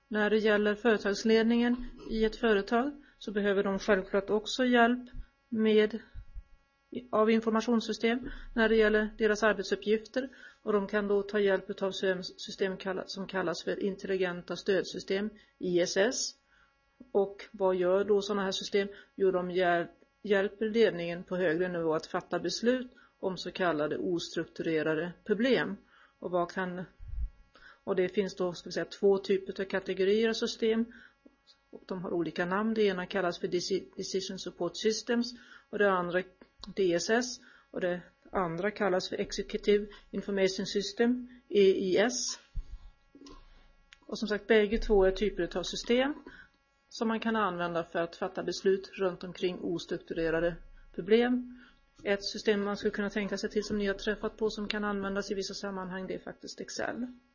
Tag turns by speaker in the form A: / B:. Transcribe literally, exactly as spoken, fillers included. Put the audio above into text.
A: När det gäller företagsledningen i ett företag så behöver de självklart också hjälp med av informationssystem när det gäller deras arbetsuppgifter, och de kan då ta hjälp av system som kallas för intelligenta stödsystem, I S S. Och vad gör då sådana här system? Jo, de hjälper ledningen på högre nivå att fatta beslut om så kallade ostrukturerade problem. Och vad kan och det finns då, ska vi säga, två typer av kategorier av system, och de har olika namn. Det ena kallas för Decision Support Systems och det andra D S S, och det andra kallas för Executive Information System, E I S. Och som sagt, bägge två är typer av system som man kan använda för att fatta beslut runt omkring ostrukturerade problem. Ett system man skulle kunna tänka sig till som ni har träffat på som kan användas i vissa sammanhang, det är faktiskt Excel.